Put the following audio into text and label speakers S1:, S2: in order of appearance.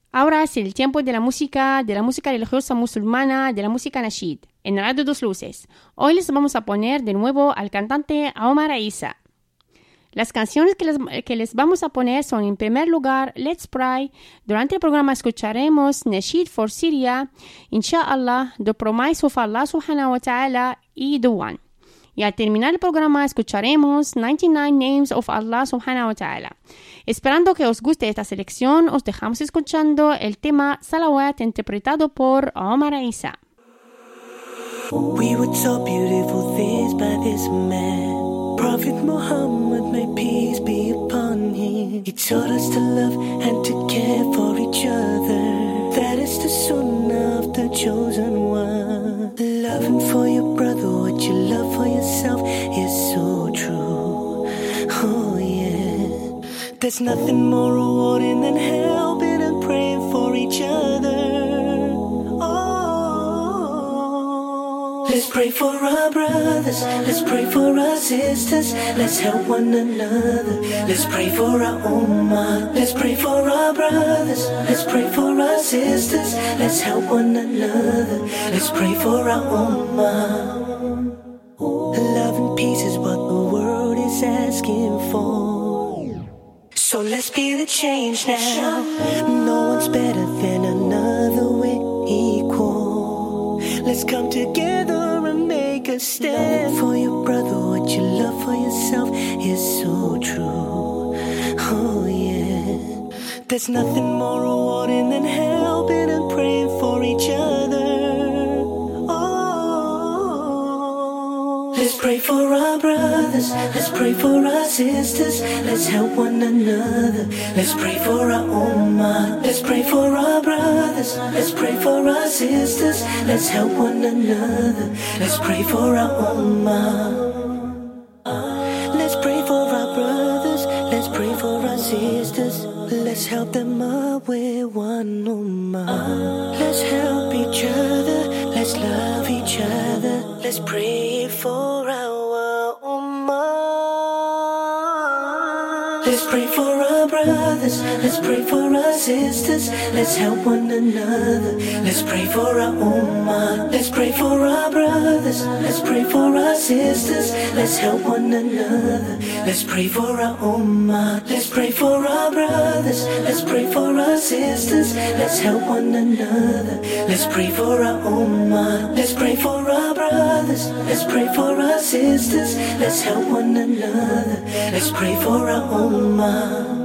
S1: Ahora es el tiempo de la música religiosa musulmana, de la música Nasheed, en Radio Dos Luces. Hoy les vamos a poner de nuevo al cantante Omar Isa. Las canciones que les vamos a poner son, en primer lugar, Let's Pray. Durante el programa escucharemos Nasheed for Syria, Inshallah, The Promise of Allah Subhanahu wa Ta'ala y The One. Y al terminar el programa escucharemos 99 Names of Allah Subhanahu wa Ta'ala. Esperando que os guste esta selección, os dejamos escuchando el tema Salawat interpretado por Omar Isa.
S2: We were taught beautiful things by this man, Prophet Muhammad, may peace be upon him. He taught us to love and to care for each other. That is the sunnah of the chosen one. Loving for your brother what you love for yourself is so true. Oh yeah. There's nothing more rewarding than helping and praying for each other. Let's pray for our brothers, let's pray for our sisters, let's help one another. Let's pray for our ummah, let's pray for our brothers, let's pray for our sisters, let's help one another. Let's pray for our ummah. Love and peace is what the world is asking for. So let's be the change now. No one's better than another, we're equal. Let's come together and make a stand. For your brother what you love for yourself is so true. Oh yeah. There's nothing more rewarding than helping and praying for each other. Oh. Let's pray for our brothers, let's pray for our sisters, let's help one another. Let's pray for our ummah, let's pray for our brothers, let's pray for our sisters, let's help one another. Let's pray for our ummah. Let's pray for our brothers, let's pray for our sisters, let's help them up with one ummah. Let's help each other, let's love each other, let's pray for our ummah. Let's pray for our brothers, let's pray for our sisters, let's help one another. Let's pray for our ummah, let's pray for our brothers, let's pray for our sisters, let's help one another. Let's pray for our ummah, let's pray for our brothers, let's pray for our sisters, let's help one another. Let's pray for our ummah, let's pray for our brothers, let's pray for our sisters, let's help one another. Let's pray for our ummah.